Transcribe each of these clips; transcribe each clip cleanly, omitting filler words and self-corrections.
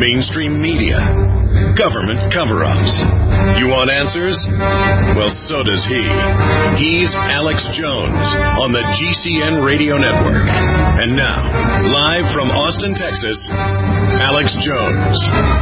mainstream media, government cover-ups. You want answers? Well, so does he. He's Alex Jones on the GCN Radio Network. And now, live from Austin, Texas, Alex Jones.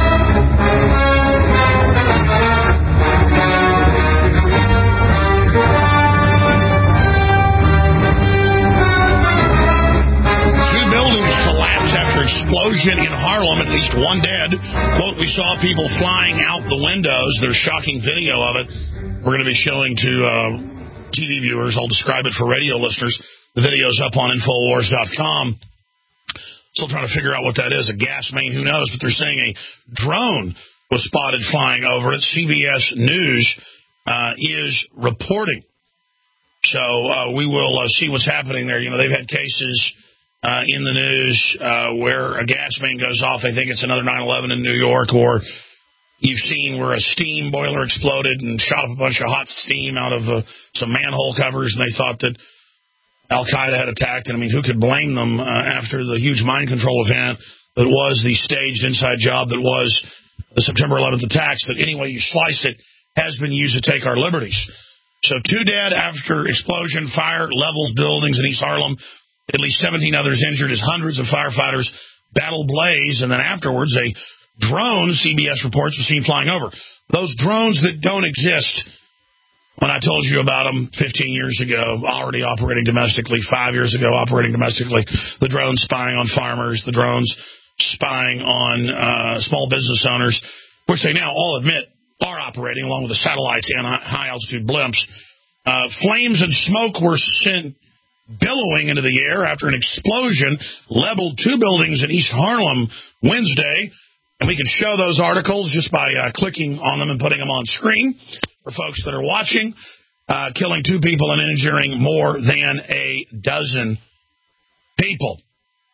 Explosion in Harlem, at least one dead. Quote, we saw people flying out the windows. There's shocking video of it. We're going to be showing to TV viewers. I'll describe it for radio listeners. The video's up on Infowars.com. Still trying to figure out what that is. A gas main, who knows? But they're saying a drone was spotted flying over it. CBS News is reporting. So we will see what's happening there. You know, they've had cases in the news where a gas main goes off. I think it's another 9/11 in New York, or you've seen where a steam boiler exploded and shot up a bunch of hot steam out of some manhole covers, and they thought that Al-Qaeda had attacked. And, I mean, who could blame them after the huge mind control event that was the staged inside job that was the September 11th attacks, that any way you slice it has been used to take our liberties. So 2 dead after explosion, fire levels buildings in East Harlem. At least 17 others injured as hundreds of firefighters battle blaze, and then afterwards a drone, CBS reports, was seen flying over. Those drones that don't exist, when I told you about them 15 years ago, already operating domestically, 5 years ago operating domestically, the drones spying on farmers, the drones spying on small business owners, which they now all admit are operating, along with the satellites and high-altitude blimps. Flames and smoke were sent billowing into the air after an explosion leveled 2 buildings in East Harlem Wednesday. And we can show those articles just by clicking on them and putting them on screen for folks that are watching. Killing 2 people and injuring more than a dozen people.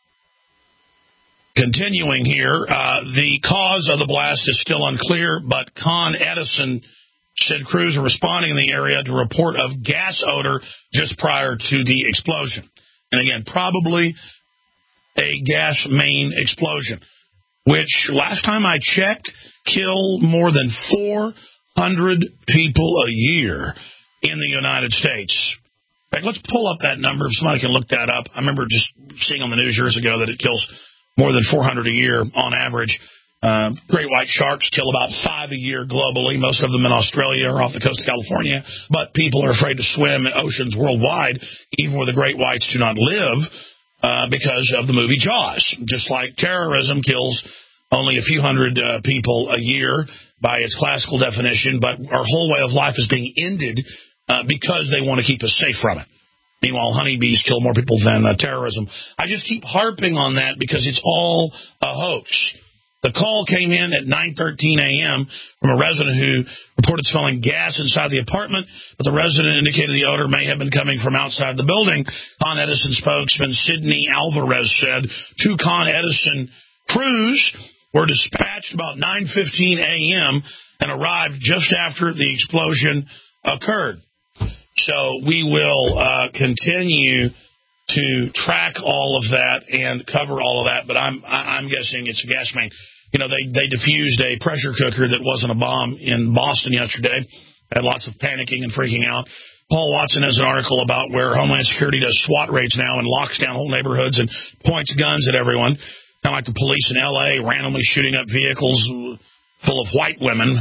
Continuing here, the cause of the blast is still unclear, but Con Edison said crews are responding in the area to report of gas odor just prior to the explosion. And again, probably a gas main explosion, which last time I checked, kill more than 400 people a year in the United States. In fact, let's pull up that number if somebody can look that up. I remember just seeing on the news years ago that it kills more than 400 a year on average. Great white sharks kill about 5 a year globally, most of them in Australia or off the coast of California, but people are afraid to swim in oceans worldwide, even where the great whites do not live, because of the movie Jaws. Just like terrorism kills only a few hundred people a year by its classical definition, but our whole way of life is being ended because they want to keep us safe from it. Meanwhile, honeybees kill more people than terrorism. I just keep harping on that because it's all a hoax. The call came in at 9:13 a.m. from a resident who reported smelling gas inside the apartment, but the resident indicated the odor may have been coming from outside the building. Con Edison spokesman Sidney Alvarez said 2 Con Edison crews were dispatched about 9:15 a.m. and arrived just after the explosion occurred. So we will continue to track all of that and cover all of that, but I'm guessing it's a gas main. You know, they diffused a pressure cooker that wasn't a bomb in Boston yesterday. Had lots of panicking and freaking out. Paul Watson has an article about where Homeland Security does SWAT raids now and locks down whole neighborhoods and points guns at everyone. Kind of like the police in L.A. randomly shooting up vehicles full of white women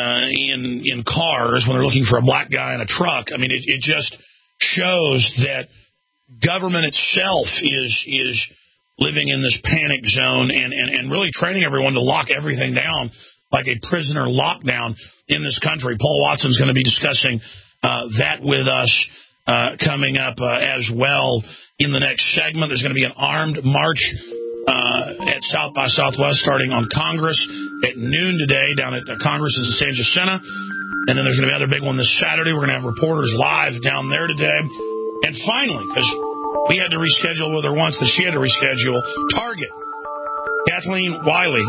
in cars when they're looking for a black guy in a truck. I mean, it just shows that government itself is living in this panic zone and really training everyone to lock everything down like a prisoner lockdown in this country. Paul Watson's going to be discussing that with us coming up as well in the next segment. There's going to be an armed march at South by Southwest starting on Congress at noon today down at Congress in San Jacinto. And then there's going to be another big one this Saturday. We're going to have reporters live down there today. And finally, because we had to reschedule with her once, that she had to reschedule, Target. Kathleen Wiley,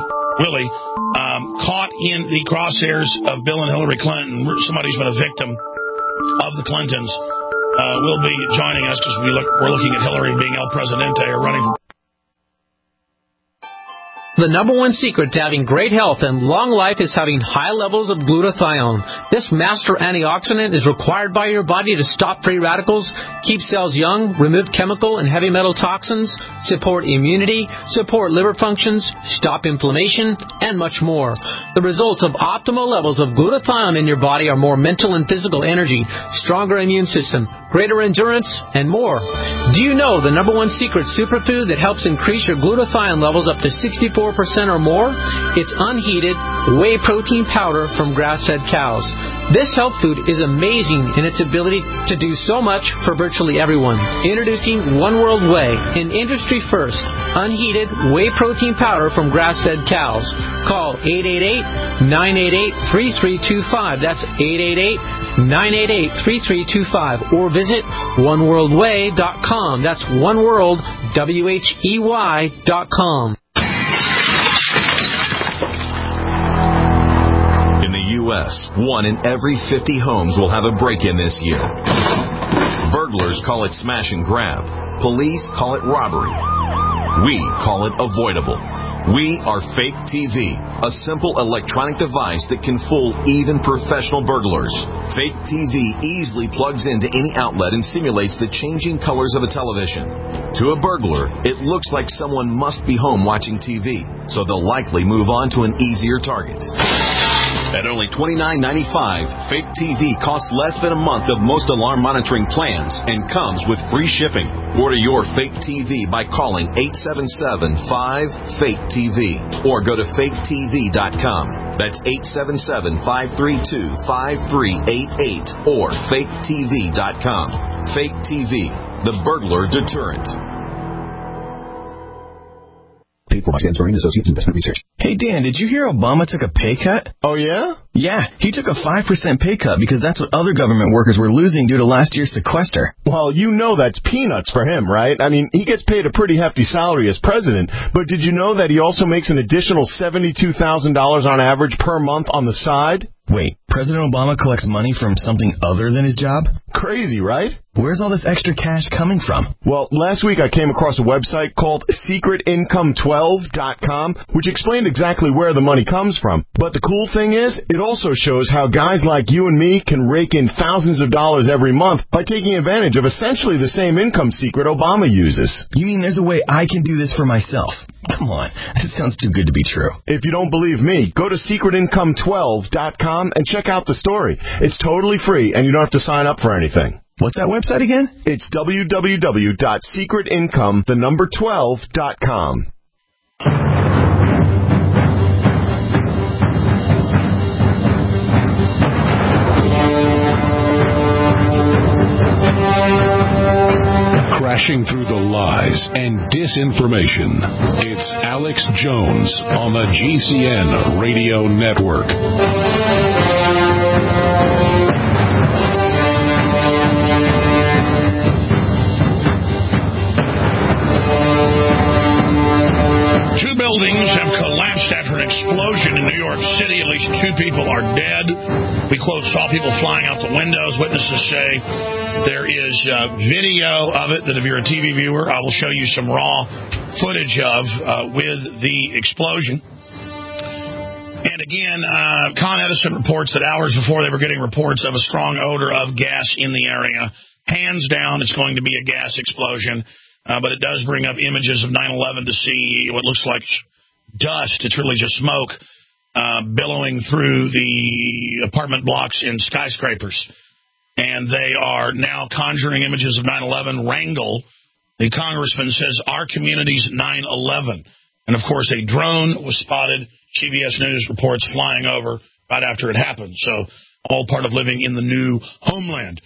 caught in the crosshairs of Bill and Hillary Clinton, somebody who's been a victim of the Clintons, will be joining us because we're looking at Hillary being El Presidente or running for The number one secret to having great health and long life is having high levels of glutathione. This master antioxidant is required by your body to stop free radicals, keep cells young, remove chemical and heavy metal toxins, support immunity, support liver functions, stop inflammation, and much more. The results of optimal levels of glutathione in your body are more mental and physical energy, stronger immune system, greater endurance, and more. Do you know the number one secret superfood that helps increase your glutathione levels up to 64% or more? It's unheated whey protein powder from grass-fed cows. This health food is amazing in its ability to do so much for virtually everyone. Introducing One World Whey, an industry first, unheated whey protein powder from grass-fed cows. Call 888-988-3325. That's 888-988-3325. Or visit oneworldwhey.com. That's oneworld, WHEY.com. In the U.S., 1 in every 50 homes will have a break-in this year. Burglars call it smash and grab. Police call it robbery. We call it avoidable. We are Fake TV, a simple electronic device that can fool even professional burglars. Fake TV easily plugs into any outlet and simulates the changing colors of a television. To a burglar, it looks like someone must be home watching TV, so they'll likely move on to an easier target. At only $29.95, Fake TV costs less than a month of most alarm monitoring plans and comes with free shipping. Order your Fake TV by calling 877-5-FAKE-TV or go to faketv.com. That's 877-532-5388 or faketv.com. Fake TV, the burglar deterrent. Paid for by Stansbury and Associates Investment Research. Hey, Dan, did you hear Obama took a pay cut? Oh, yeah? Yeah, he took a 5% pay cut because that's what other government workers were losing due to last year's sequester. Well, you know that's peanuts for him, right? I mean, he gets paid a pretty hefty salary as president, but did you know that he also makes an additional $72,000 on average per month on the side? Wait, President Obama collects money from something other than his job? Crazy, right? Where's all this extra cash coming from? Well, last week I came across a website called secretincome12.com, which explained exactly where the money comes from. But the cool thing is, it also shows how guys like you and me can rake in thousands of dollars every month by taking advantage of essentially the same income secret Obama uses. You mean there's a way I can do this for myself? Come on, this sounds too good to be true. If you don't believe me, go to secretincome12.com and check out the story. It's totally free, and you don't have to sign up for anything. What's that website again? It's www.secretincome12.com. Crashing through the lies and disinformation. It's Alex Jones on the GCN Radio Network. Two buildings have collapsed after an explosion in New York City. At least 2 people are dead. We, quote, saw people flying out the windows. Witnesses say there is video of it that if you're a TV viewer, I will show you some raw footage of with the explosion. And again, Con Edison reports that hours before they were getting reports of a strong odor of gas in the area. Hands down, it's going to be a gas explosion. But it does bring up images of 9/11 to see what looks like dust. It's really just smoke billowing through the apartment blocks in skyscrapers. And they are now conjuring images of 9/11. Rangel, the congressman, says our community's 9/11. And, of course, a drone was spotted. CBS News reports flying over right after it happened. So all part of living in the new homeland.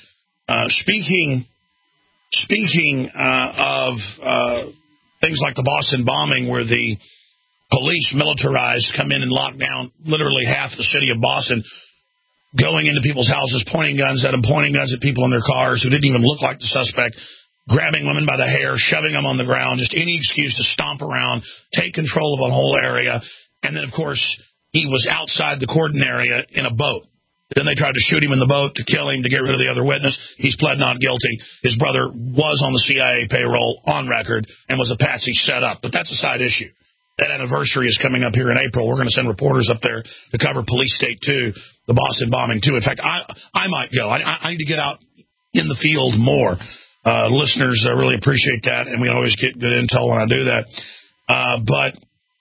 Speaking of things like the Boston bombing, where the police militarized, come in and lock down literally half the city of Boston, going into people's houses, pointing guns at them, pointing guns at people in their cars who didn't even look like the suspect, grabbing women by the hair, shoving them on the ground, just any excuse to stomp around, take control of a whole area. And then, of course, he was outside the cordon area in a boat. Then they tried to shoot him in the boat to kill him, to get rid of the other witness. He's pled not guilty. His brother was on the CIA payroll on record and was a patsy set up. But that's a side issue. That anniversary is coming up here in April. We're going to send reporters up there to cover Police State 2, the Boston bombing 2. In fact, I might go. I need to get out in the field more. Listeners really appreciate that, and we always get good intel when I do that. But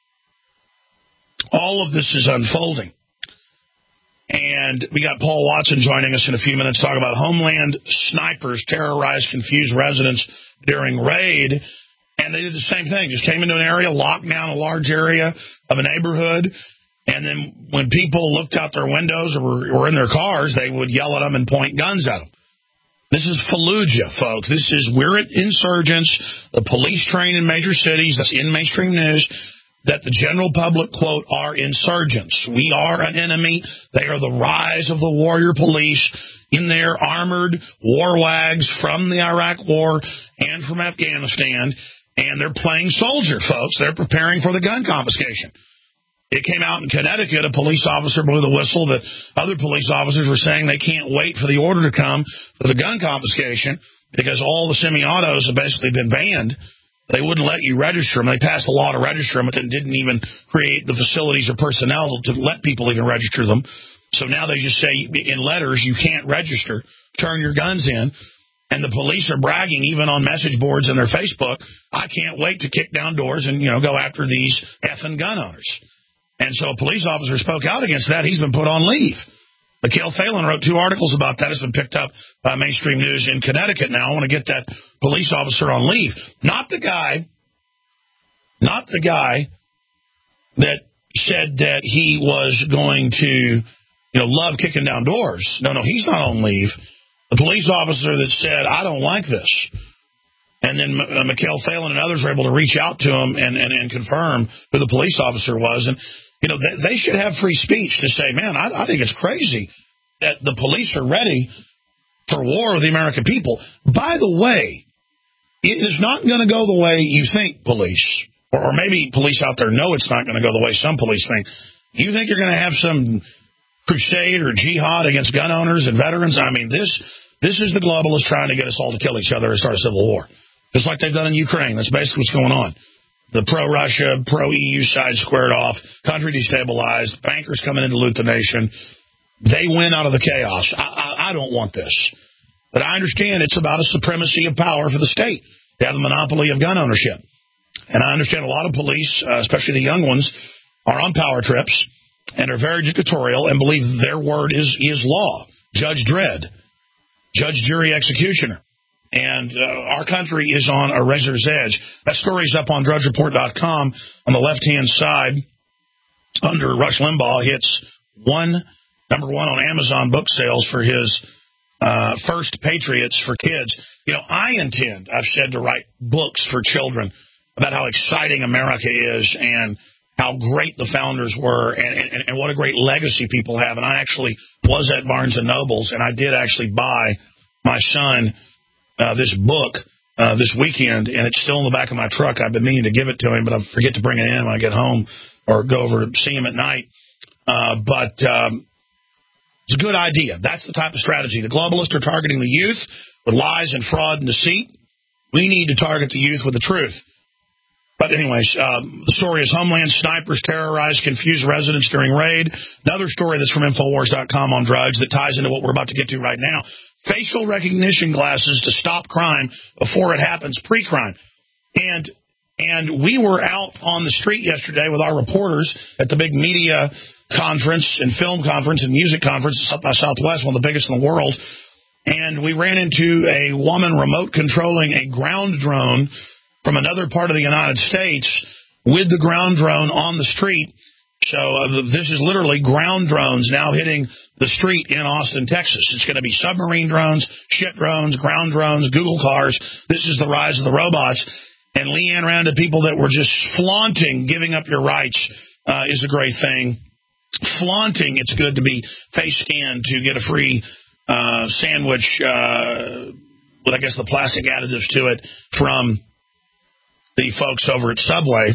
all of this is unfolding. And we got Paul Watson joining us in a few minutes to talk about Homeland snipers terrorized confused residents during raid. And they did the same thing, just came into an area, locked down a large area of a neighborhood, and then when people looked out their windows or were in their cars, they would yell at them and point guns at them. This is Fallujah, folks. We're insurgents. The police train in major cities, that's in mainstream news, that the general public, quote, are insurgents. We are an enemy. They are the rise of the warrior police in their armored war wags from the Iraq War and from Afghanistan, and they're playing soldier, folks. They're preparing for the gun confiscation. It came out in Connecticut, a police officer blew the whistle that other police officers were saying they can't wait for the order to come for the gun confiscation because all the semi-autos have basically been banned. They wouldn't let you register them. They passed a law to register them, but then didn't even create the facilities or personnel to let people even register them. So now they just say in letters, you can't register, turn your guns in. And the police are bragging even on message boards and their Facebook, I can't wait to kick down doors and, go after these effing gun owners. And so a police officer spoke out against that. He's been put on leave. Mikhail Phelan wrote 2 articles about that. It's been picked up by mainstream news in Connecticut now. I want to get that police officer on leave. Not the guy that said that he was going to, love kicking down doors. No, he's not on leave. The police officer that said, I don't like this. And then Mikhail Phelan and others were able to reach out to him and confirm who the police officer was. And, they should have free speech to say, man, I think it's crazy that the police are ready for war with the American people. By the way, it is not going to go the way you think, police. Or maybe police out there know it's not going to go the way some police think. You think you're going to have some crusade or jihad against gun owners and veterans? I mean, this is the globalists trying to get us all to kill each other and start a civil war. Just like they've done in Ukraine. That's basically what's going on. The pro-Russia, pro-EU side squared off, country destabilized, bankers coming in to loot the nation. They win out of the chaos. I don't want this. But I understand it's about a supremacy of power for the state. They have the monopoly of gun ownership. And I understand a lot of police, especially the young ones, are on power trips and are very dictatorial and believe their word is law. Judge Dredd, judge, jury, executioner. And our country is on a razor's edge. That story is up on DrudgeReport.com. On the left-hand side, under Rush Limbaugh, hits number one on Amazon book sales for his First Patriots for Kids. I've said to write books for children about how exciting America is and how great the founders were and what a great legacy people have. And I actually was at Barnes & Noble's, and I did actually buy my son this book this weekend, and it's still in the back of my truck. I've been meaning to give it to him, but I forget to bring it in when I get home or go over to see him at night. But it's a good idea. That's the type of strategy. The globalists are targeting the youth with lies and fraud and deceit. We need to target the youth with the truth. But anyways, the story is Homeland snipers terrorize confused residents during raid. Another story that's from Infowars.com on drugs that ties into what we're about to get to right now. Facial recognition glasses to stop crime before it happens, pre-crime. And we were out on the street yesterday with our reporters at the big media conference and film conference and music conference at South by Southwest, one of the biggest in the world. And we ran into a woman remote controlling a ground drone from another part of the United States with the ground drone on the street. So this is literally ground drones now hitting the street in Austin, Texas. It's going to be submarine drones, ship drones, ground drones, Google cars. This is the rise of the robots. And Leanne ran into people that were just flaunting giving up your rights is a great thing. Flaunting it's good to be face scanned to get a free sandwich with, I guess, the plastic additives to it from the folks over at Subway.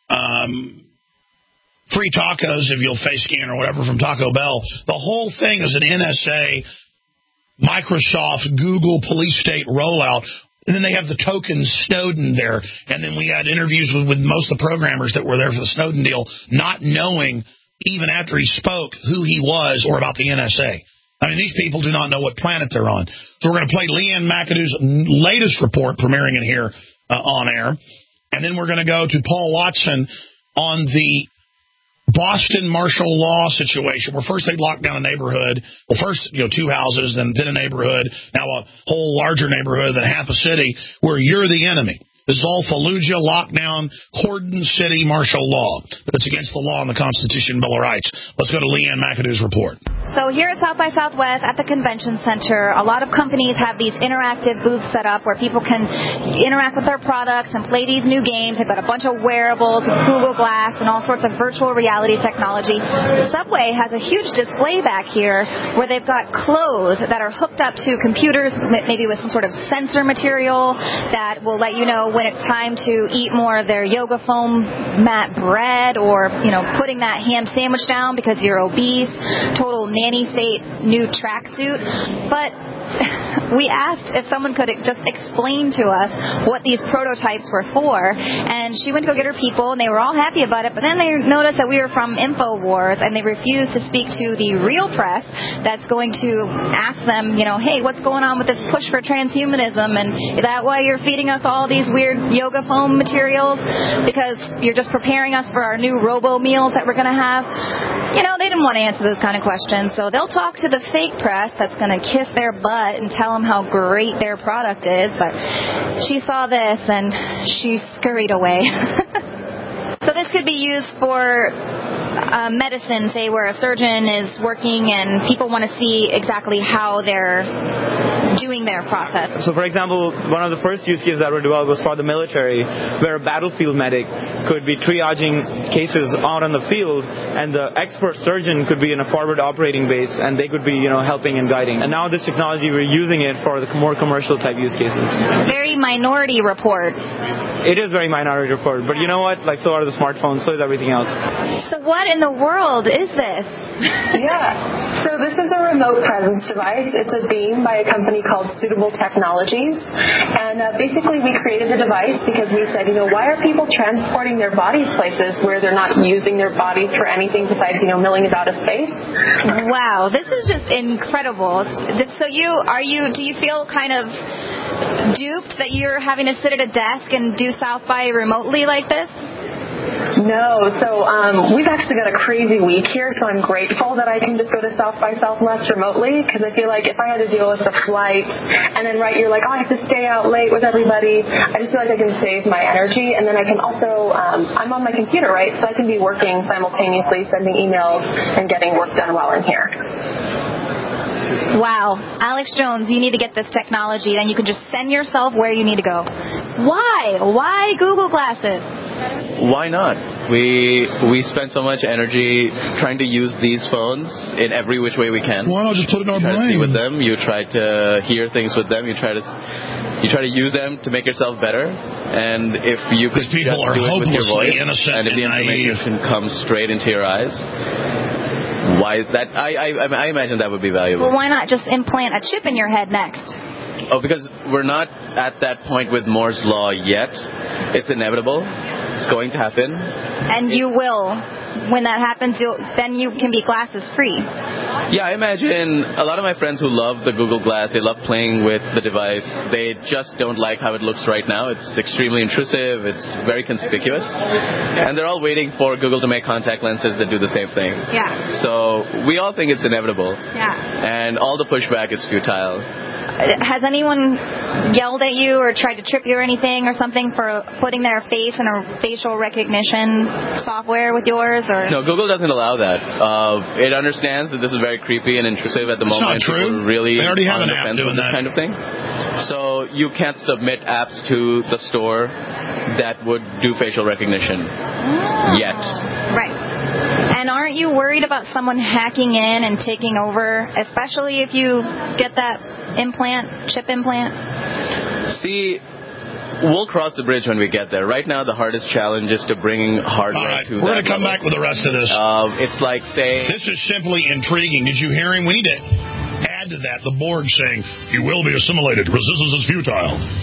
Free tacos if you'll face scan or whatever from Taco Bell. The whole thing is an NSA, Microsoft, Google, police state rollout. And then they have the token Snowden there. And then we had interviews with most of the programmers that were there for the Snowden deal, not knowing, even after he spoke, who he was or about the NSA. I mean, these people do not know what planet they're on. So we're going to play Leanne McAdoo's latest report, premiering it here on air. And then we're going to go to Paul Watson on the Boston martial law situation, where first they locked down a neighborhood. Well, first, 2 houses, then a neighborhood, now a whole larger neighborhood, then half a city, where you're the enemy. This is all Fallujah, lockdown, cordon city martial law. That's against the law and the Constitution and Bill of Rights. Let's go to Leanne McAdoo's report. So here at South by Southwest at the convention center, a lot of companies have these interactive booths set up where people can interact with their products and play these new games. They've got a bunch of wearables, Google Glass, and all sorts of virtual reality technology. Subway has a huge display back here where they've got clothes that are hooked up to computers, maybe with some sort of sensor material that will let you know when it's time to eat more of their yoga foam mat bread, or, putting that ham sandwich down because you're obese. Total nanny state new tracksuit. But we asked if someone could just explain to us what these prototypes were for, and she went to go get her people, and they were all happy about it, but then they noticed that we were from InfoWars, and they refused to speak to the real press that's going to ask them, hey, what's going on with this push for transhumanism, and is that why you're feeding us all these weird yoga foam materials, because you're just preparing us for our new robo meals that we're going to have? They didn't want to answer those kind of questions, so they'll talk to the fake press that's going to kiss their butt and tell them how great their product is, but she saw this and she scurried away. So this could be used for medicine, say, where a surgeon is working and people want to see exactly how they're doing their process. So, for example, one of the first use cases that were developed was for the military, where a battlefield medic could be triaging cases out on the field, and the expert surgeon could be in a forward operating base, and they could be, helping and guiding. And now this technology, we're using it for the more commercial type use cases. Very Minority Report. It is very Minority Report, but you know what? So are the smartphones, so is everything else. So what in the world is this? Yeah. So this is a remote presence device. It's a beam by a company called Suitable Technologies. And basically we created the device because we said, why are people transporting their bodies places where they're not using their bodies for anything besides, milling about a space? Wow, this is just incredible. So do you feel kind of duped that you're having to sit at a desk and do South by remotely like this? No. So we've actually got a crazy week here, so I'm grateful that I can just go to South by Southwest remotely, because I feel like if I had to deal with the flight and then you're like, I have to stay out late with everybody, I just feel like I can save my energy, and then I can also, I'm on my computer, right, so I can be working simultaneously, sending emails and getting work done while I'm here. Wow. Alex Jones, you need to get this technology, then you can just send yourself where you need to go. Why? Why Google Glasses? Why not? We spend so much energy trying to use these phones in every which way we can. Why not just put it in our brain? You try to see with them. You try to hear things with them. You try to use them to make yourself better. And if you could just do it with your voice, and if the information can come straight into your eyes, why that? I imagine that would be valuable. Well, why not just implant a chip in your head next? Oh, because we're not at that point with Moore's Law yet. It's inevitable. It's going to happen. And you will. When that happens, then you can be glasses free. Yeah, I imagine a lot of my friends who love the Google Glass, they love playing with the device. They just don't like how it looks right now. It's extremely intrusive. It's very conspicuous. And they're all waiting for Google to make contact lenses that do the same thing. Yeah. So we all think it's inevitable. Yeah. And all the pushback is futile. Has anyone yelled at you or tried to trip you or anything or something for putting their face in a facial recognition software with yours? Or? No, Google doesn't allow that. It understands that this is very creepy and intrusive at the moment. It's not true. Really they already have an app doing this that kind of thing. So you can't submit apps to the store that would do facial recognition yet. Right. And aren't you worried about someone hacking in and taking over, especially if you get that chip implant? See, we'll cross the bridge when we get there. Right now, the hardest challenge is to bring hardware to that. We're going to come back with the rest of this. It's like saying... This is simply intriguing. Did you hear him? We need to add to that the Borg saying, "You will be assimilated. Resistance is futile."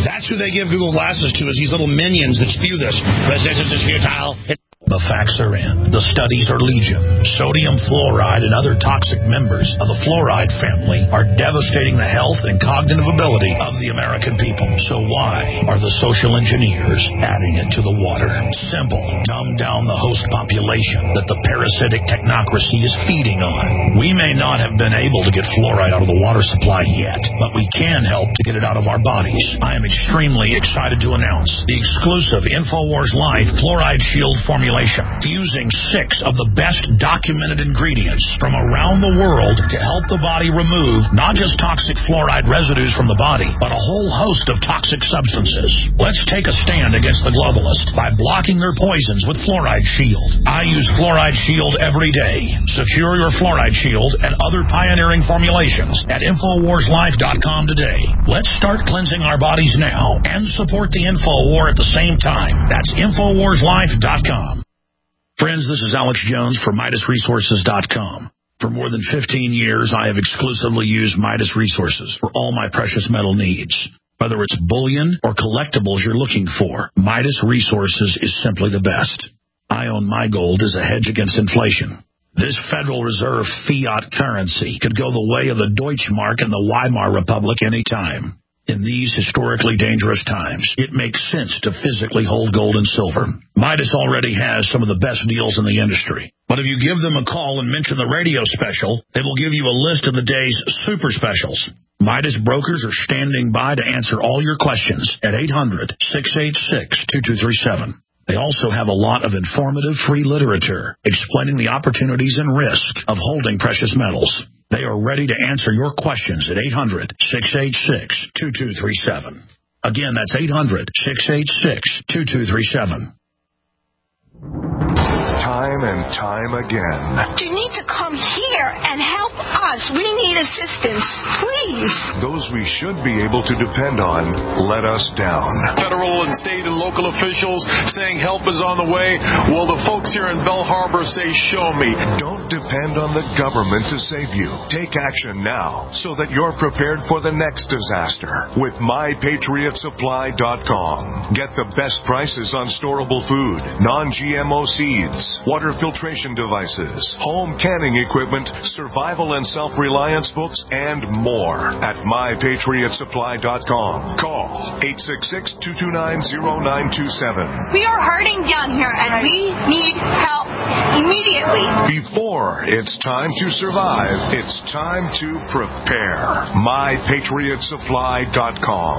That's who they give Google Glasses to, is these little minions that spew this. This is futile. The facts are in. The studies are legion. Sodium fluoride and other toxic members of the fluoride family are devastating the health and cognitive ability of the American people. So why are the social engineers adding it to the water? Simple. Dumb down the host population that the parasitic technocracy is feeding on. We may not have been able to get fluoride out of the water supply yet, but we can help to get it out of our bodies. I am extremely excited to announce the exclusive InfoWars Life Fluoride Shield formulation, fusing 6 of the best documented ingredients from around the world to help the body remove not just toxic fluoride residues from the body, but a whole host of toxic substances. Let's take a stand against the globalists by blocking their poisons with Fluoride Shield. I use Fluoride Shield every day. Secure your Fluoride Shield and other pioneering formulations at InfoWarsLife.com today. Let's start cleansing our bodies now and support the Info War at the same time. That's InfoWarsLife.com. Friends, this is Alex Jones for MidasResources.com. For more than 15 years, I have exclusively used Midas Resources for all my precious metal needs. Whether it's bullion or collectibles you're looking for, Midas Resources is simply the best. I own my gold as a hedge against inflation. This Federal Reserve fiat currency could go the way of the Deutschmark and the Weimar Republic any time. In these historically dangerous times, it makes sense to physically hold gold and silver. Midas already has some of the best deals in the industry. But if you give them a call and mention the radio special, they will give you a list of the day's super specials. Midas brokers are standing by to answer all your questions at 800-686-2237. They also have a lot of informative free literature explaining the opportunities and risk of holding precious metals. They are ready to answer your questions at 800-686-2237. Again, that's 800-686-2237. Time and time again. You need to come here and help us. We need assistance, please. Those we should be able to depend on let us down. Federal and state and local officials saying help is on the way. Well, the folks here in Belle Harbor say, show me. Don't depend on the government to save you. Take action now so that you're prepared for the next disaster with MyPatriotSupply.com. Get the best prices on storable food, non-GMO seeds, water filtration devices, home canning equipment, survival and self-reliance books, and more at MyPatriotSupply.com. Call 866-229-0927. We are hurting down here, and we need help immediately. Before it's time to survive, it's time to prepare. MyPatriotSupply.com.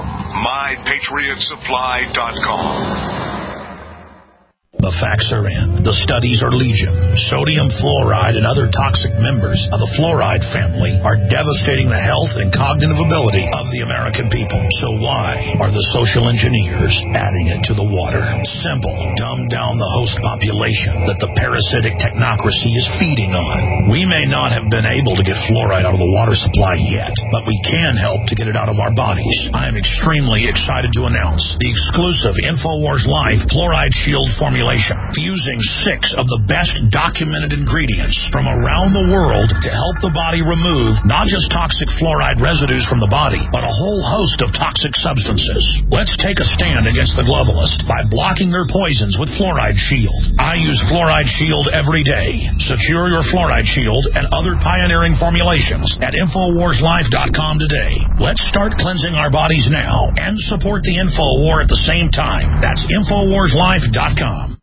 MyPatriotSupply.com. The facts are in. The studies are legion. Sodium fluoride and other toxic members of the fluoride family are devastating the health and cognitive ability of the American people. So why are the social engineers adding it to the water? Simple. Dumb down the host population that the parasitic technocracy is feeding on. We may not have been able to get fluoride out of the water supply yet, but we can help to get it out of our bodies. I am extremely excited to announce the exclusive InfoWars Life Fluoride Shield formulation, fusing 6 of the best documented ingredients from around the world to help the body remove not just toxic fluoride residues from the body, but a whole host of toxic substances. Let's take a stand against the globalists by blocking their poisons with Fluoride Shield. I use Fluoride Shield every day. Secure your Fluoride Shield and other pioneering formulations at InfoWarsLife.com today. Let's start cleansing our bodies now and support the Info War at the same time. That's InfoWarsLife.com.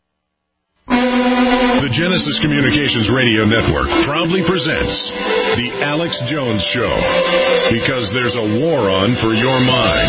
The Genesis Communications Radio Network proudly presents The Alex Jones Show, because there's a war on for your mind.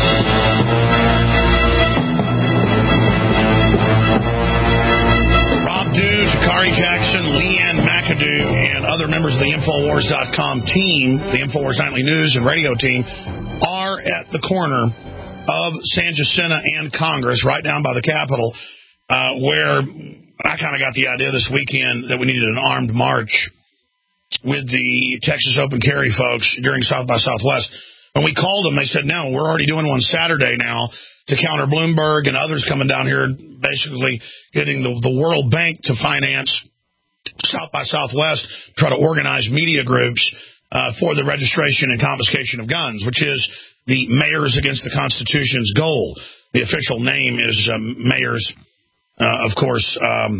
Rob Dew, Sha'Carri Jackson, Leanne McAdoo, and other members of the Infowars.com team, the Infowars Nightly News and radio team, are at the corner of San Jacinto and Congress, right down by the Capitol, where I kind of got the idea this weekend that we needed an armed march with the Texas Open Carry folks during South by Southwest. When we called them, they said, no, we're already doing one Saturday now to counter Bloomberg and others coming down here, basically getting the World Bank to finance South by Southwest, try to organize media groups for the registration and confiscation of guns, which is the Mayors Against the Constitution's goal. The official name is Mayors, of course,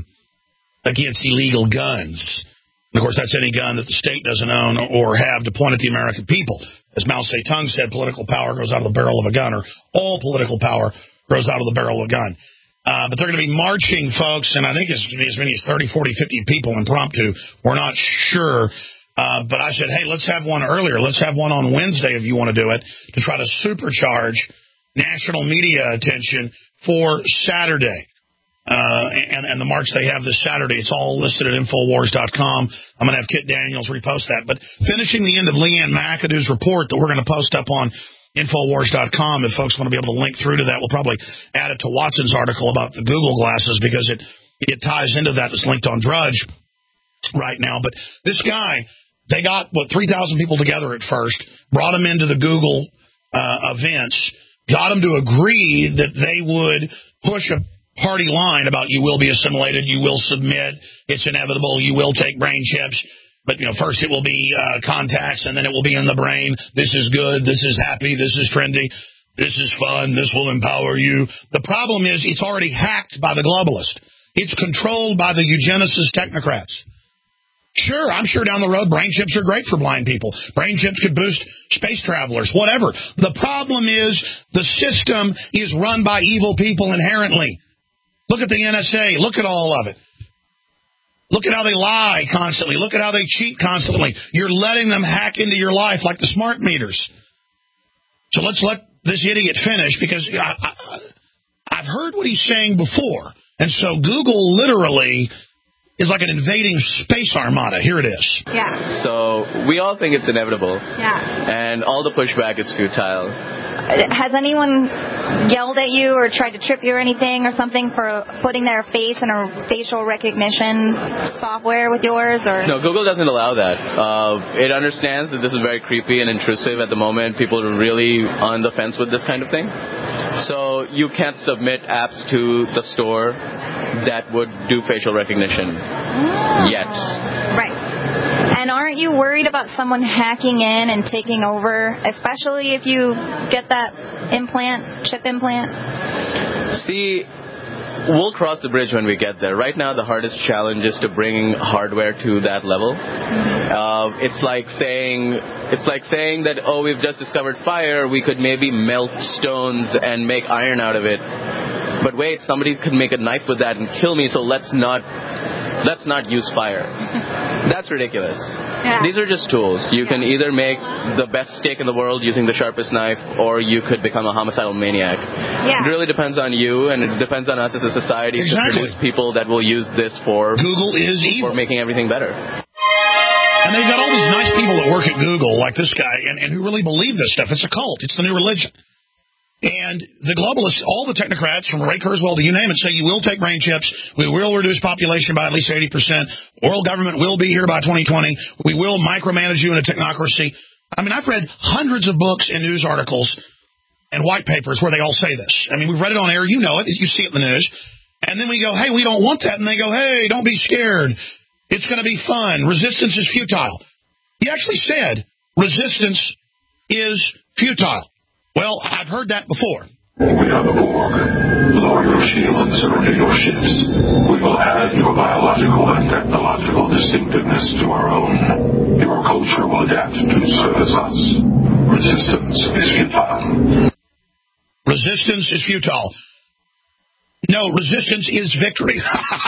Against Illegal Guns. And, of course, that's any gun that the state doesn't own or have to point at the American people. As Mao Zedong said, political power grows out of the barrel of a gun, or all political power grows out of the barrel of a gun. But they're going to be marching, folks, and I think it's going to be as many as 30, 40, 50 people impromptu. We're not sure. But I said, hey, let's have one earlier. Let's have one on Wednesday if you want to do it, to try to supercharge national media attention for Saturday. And the march they have this Saturday. It's all listed at Infowars.com. I'm going to have Kit Daniels repost that. But finishing the end of Leanne McAdoo's report that we're going to post up on Infowars.com, if folks want to be able to link through to that, we'll probably add it to Watson's article about the Google glasses because it ties into that. It's linked on Drudge right now. But this guy, they got, 3,000 people together at first, brought him into the Google events, got him to agree that they would push a party line about you will be assimilated, you will submit, it's inevitable, you will take brain chips, but first it will be contacts and then it will be in the brain. This is good, this is happy, this is trendy, this is fun, this will empower you. The problem is it's already hacked by the globalist. It's controlled by the eugenicist technocrats. Sure, I'm sure down the road brain chips are great for blind people. Brain chips could boost space travelers, whatever. The problem is the system is run by evil people inherently. Look at the NSA. Look at all of it. Look at how they lie constantly. Look at how they cheat constantly. You're letting them hack into your life like the smart meters. So let's let this idiot finish, because I've heard what he's saying before. And so Google literally is like an invading space armada. Here it is. Yeah. So we all think it's inevitable. Yeah. And all the pushback is futile. Has anyone yelled at you or tried to trip you or anything or something for putting their face in a facial recognition software with yours? Or No, Google doesn't allow that. It understands that this is very creepy and intrusive at the moment. People are really on the fence with this kind of thing. So you can't submit apps to the store that would do facial recognition yet. Right. And aren't you worried about someone hacking in and taking over, especially if you get that chip implant? See, we'll cross the bridge when we get there. Right now, the hardest challenge is to bring hardware to that level. It's like saying that, oh, we've just discovered fire, we could maybe melt stones and make iron out of it. But wait, somebody could make a knife with that and kill me, so let's not use fire. That's ridiculous. Yeah. These are just tools. You can either make the best steak in the world using the sharpest knife, or you could become a homicidal maniac. Yeah. It really depends on you, and it depends on us as a society to produce people that will use this for Google is evil, for making everything better. And they've got all these nice people that work at Google, like this guy, and who really believe this stuff. It's a cult. It's the new religion. And the globalists, all the technocrats, from Ray Kurzweil to you name it, say you will take brain chips, we will reduce population by at least 80%, world government will be here by 2020, we will micromanage you in a technocracy. I mean, I've read hundreds of books and news articles and white papers where they all say this. I mean, we've read it on air, you know it, you see it in the news. And then we go, hey, we don't want that. And they go, hey, don't be scared. It's going to be fun. Resistance is futile. He actually said resistance is futile. Well, I've heard that before. We are the Borg. Lower your shields and surrender your ships. We will add your biological and technological distinctiveness to our own. Your culture will adapt to service us. Resistance is futile. Resistance is futile. No, resistance is victory.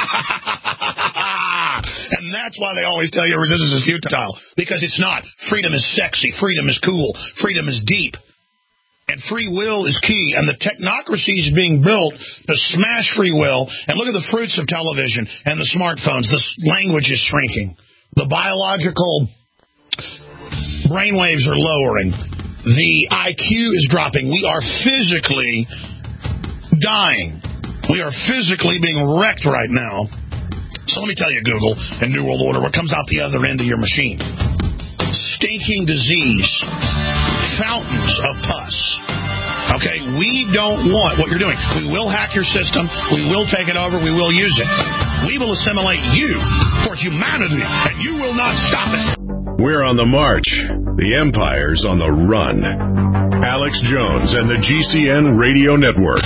And that's why they always tell you resistance is futile. Because it's not. Freedom is sexy. Freedom is cool. Freedom is deep. And free will is key, and the technocracy is being built to smash free will. And look at the fruits of television and the smartphones. The language is shrinking. The biological brainwaves are lowering. The IQ is dropping. We are physically dying. We are physically being wrecked right now. So let me tell you, Google and New World Order, what comes out the other end of your machine? Stinking disease. Fountains of pus. Okay, we don't want what you're doing. We will hack your system. We will take it over. We will use it. We will assimilate you for humanity, and you will not stop us. We're on the march. The Empire's on the run. Alex Jones and the GCN Radio Network.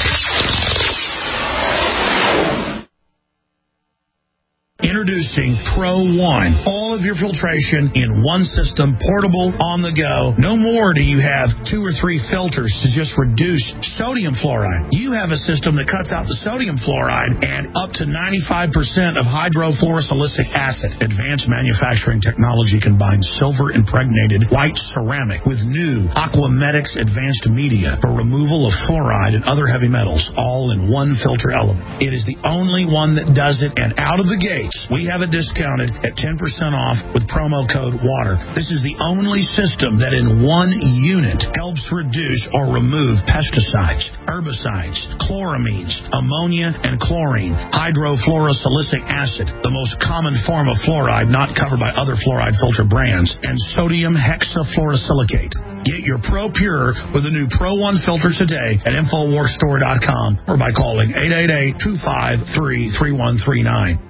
Introducing Pro One. All of your filtration in one system, portable, on the go. No more do you have 2 or 3 filters to just reduce sodium fluoride. You have a system that cuts out the sodium fluoride and up to 95% of hydrofluorosilicic acid. Advanced manufacturing technology combines silver-impregnated white ceramic with new Aquamedics advanced media for removal of fluoride and other heavy metals, all in one filter element. It is the only one that does it, and out of the gate, we have it discounted at 10% off with promo code WATER. This is the only system that in one unit helps reduce or remove pesticides, herbicides, chloramines, ammonia, and chlorine, hydrofluorosilicic acid, the most common form of fluoride not covered by other fluoride filter brands, and sodium hexafluorosilicate. Get your Pro Pure with the new Pro One filter today at InfoWarsStore.com or by calling 888-253-3139.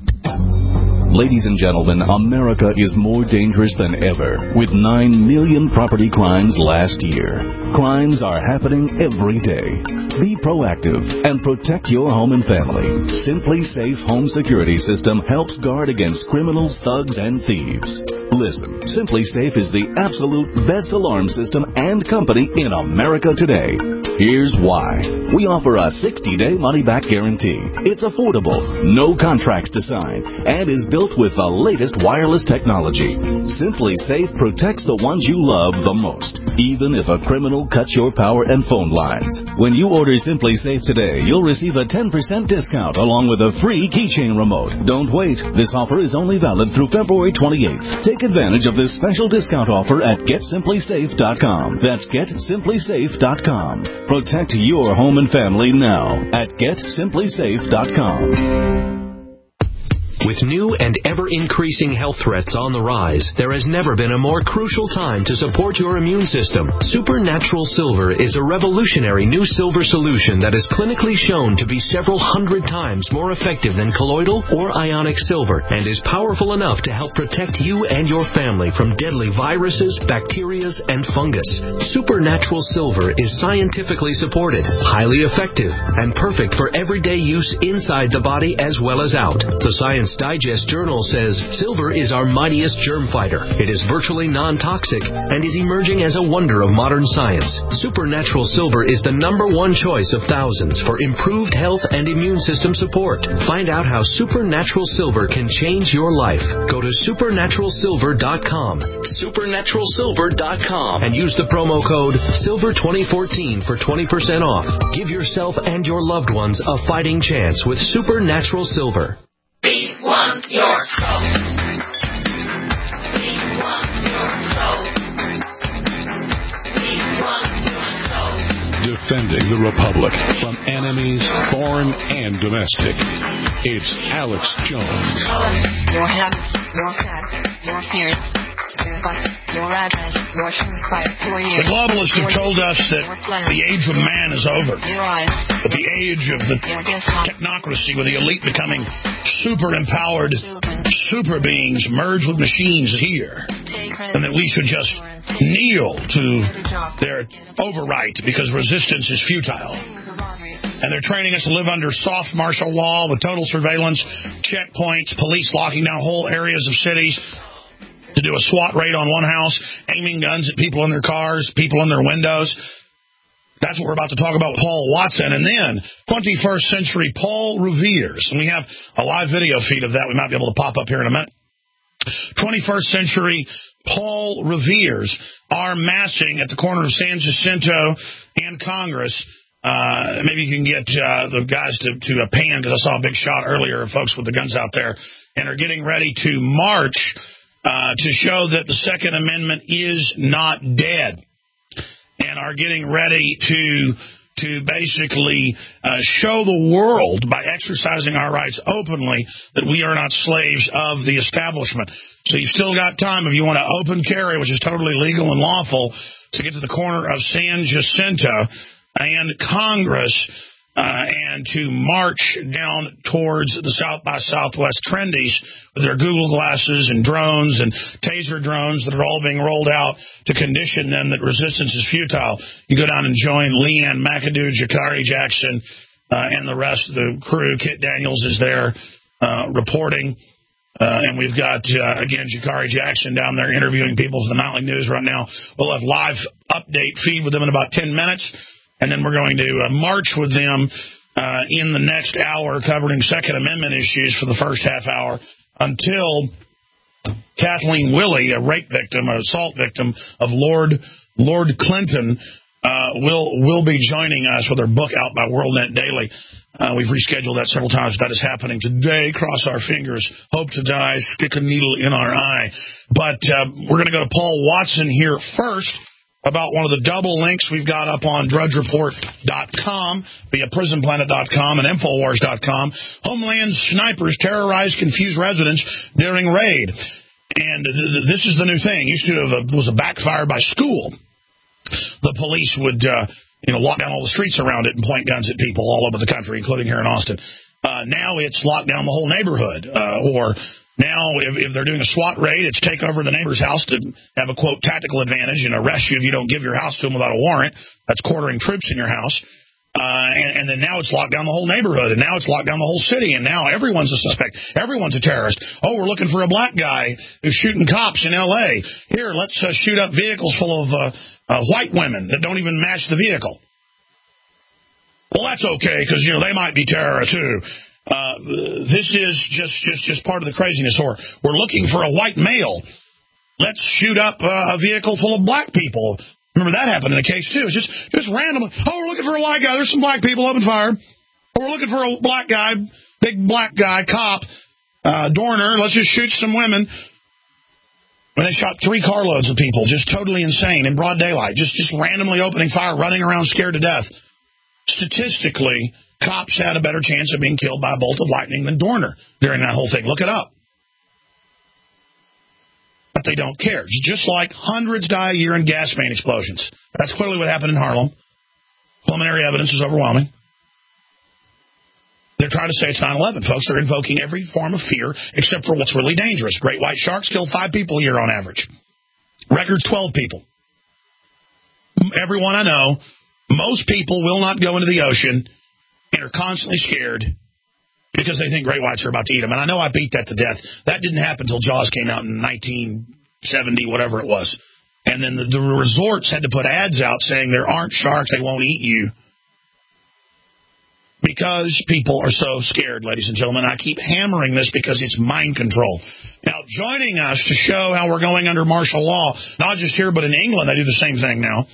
Ladies and gentlemen, America is more dangerous than ever, with 9 million property crimes last year. Crimes are happening every day. Be proactive and protect your home and family. Simply Safe Home Security System helps guard against criminals, thugs, and thieves. Listen, Simply Safe is the absolute best alarm system and company in America today. Here's why. We offer a 60-day money-back guarantee. It's affordable, no contracts to sign, and is built with the latest wireless technology. Simply Safe protects the ones you love the most, even if a criminal cuts your power and phone lines. When you order Simply Safe today, you'll receive a 10% discount along with a free keychain remote. Don't wait. This offer is only valid through February 28th. Take advantage of this special discount offer at GetSimplySafe.com. That's GetSimplySafe.com. Protect your home and family now at GetSimplySafe.com. With new and ever-increasing health threats on the rise, there has never been a more crucial time to support your immune system. Supernatural Silver is a revolutionary new silver solution that is clinically shown to be several hundred times more effective than colloidal or ionic silver and is powerful enough to help protect you and your family from deadly viruses, bacteria, and fungus. Supernatural Silver is scientifically supported, highly effective, and perfect for everyday use inside the body as well as out. The Science Digest Journal says silver is our mightiest germ fighter. It is virtually non-toxic and is emerging as a wonder of modern science. Supernatural Silver is the #1 choice of thousands for improved health and immune system support. Find out how Supernatural Silver can change your life. Go to supernaturalsilver.com, supernaturalsilver.com, and use the promo code SILVER2014 for 20% off. Give yourself and your loved ones a fighting chance with Supernatural Silver. We want your soul. We want your soul. We want your soul. Defending the Republic from enemies, foreign and domestic. It's Alex Jones. Your habits, your facts, your fears, your bus, your address, your shoe size, your years. The globalists have told us that the age of man is over. But the age of the technocracy, with the elite becoming super-empowered super beings merged with machines, is here. And that we should just kneel to their override because resistance is futile. And they're training us to live under soft martial law with total surveillance, checkpoints, police locking down whole areas of cities, to do a SWAT raid on one house, aiming guns at people in their cars, people in their windows. That's what we're about to talk about with Paul Watson. And then 21st century Paul Revere's. And we have a live video feed of that we might be able to pop up here in a minute. 21st century Paul Revere's are massing at the corner of San Jacinto and Congress. Maybe you can get the guys to a pan, because I saw a big shot earlier of folks with the guns out there, and are getting ready to march to show that the Second Amendment is not dead, and are getting ready to basically show the world, by exercising our rights openly, that we are not slaves of the establishment. So you've still got time, if you want to open carry, which is totally legal and lawful, to get to the corner of San Jacinto and Congress and to march down towards the South by Southwest Trendies with their Google glasses and drones and taser drones that are all being rolled out to condition them that resistance is futile. You go down and join Leanne McAdoo, Jakari Jackson, and the rest of the crew. Kit Daniels is there reporting. And we've got, again, Jakari Jackson down there interviewing people for the Nightly News right now. We'll have live update feed with them in about 10 minutes. And then we're going to march with them in the next hour, covering Second Amendment issues for the first half hour until Kathleen Willey, a rape victim, an assault victim of Lord Clinton, will be joining us with her book out by WorldNet Daily. We've rescheduled that several times. That is happening today. Cross our fingers. Hope to die. Stick a needle in our eye. But we're going to go to Paul Watson here first about one of the double links we've got up on DrudgeReport.com via PrisonPlanet.com and Infowars.com. Homeland snipers terrorize confused residents during raid. And this is the new thing. Used to have was a backfire by school. The police would lock down all the streets around it and point guns at people all over the country, including here in Austin. Now it's lock down the whole neighborhood. Or now if they're doing a SWAT raid, it's take over the neighbor's house to have a, quote, tactical advantage and arrest you if you don't give your house to them without a warrant. That's quartering troops in your house. And then now it's locked down the whole neighborhood, and now it's locked down the whole city, and now everyone's a suspect. Everyone's a terrorist. Oh, we're looking for a black guy who's shooting cops in L.A. Here, let's shoot up vehicles full of white women that don't even match the vehicle. Well, that's okay, because, they might be terrorists, too. This is just part of the craziness. Or we're looking for a white male. Let's shoot up a vehicle full of black people. Remember that happened in a case, too. It's just random. Oh, we're looking for a white guy. There's some black people, open fire. Or we're looking for a black guy, big black guy, cop, Dorner. Let's just shoot some women. When they shot 3 carloads of people, just totally insane in broad daylight, just randomly opening fire, running around scared to death. Statistically, cops had a better chance of being killed by a bolt of lightning than Dorner during that whole thing. Look it up. But they don't care. Just like hundreds die a year in gas main explosions. That's clearly what happened in Harlem. Preliminary evidence is overwhelming. They're trying to say it's 9/11, folks. They're invoking every form of fear except for what's really dangerous. Great white sharks kill 5 people a year on average. Record 12 people. Everyone I know, most people will not go into the ocean and are constantly scared because they think great whites are about to eat them. And I know I beat that to death. That didn't happen until Jaws came out in 1970, whatever it was. And then the resorts had to put ads out saying there aren't sharks, they won't eat you. Because people are so scared, ladies and gentlemen. I keep hammering this because it's mind control. Now, joining us to show how we're going under martial law, not just here but in England, they do the same thing now,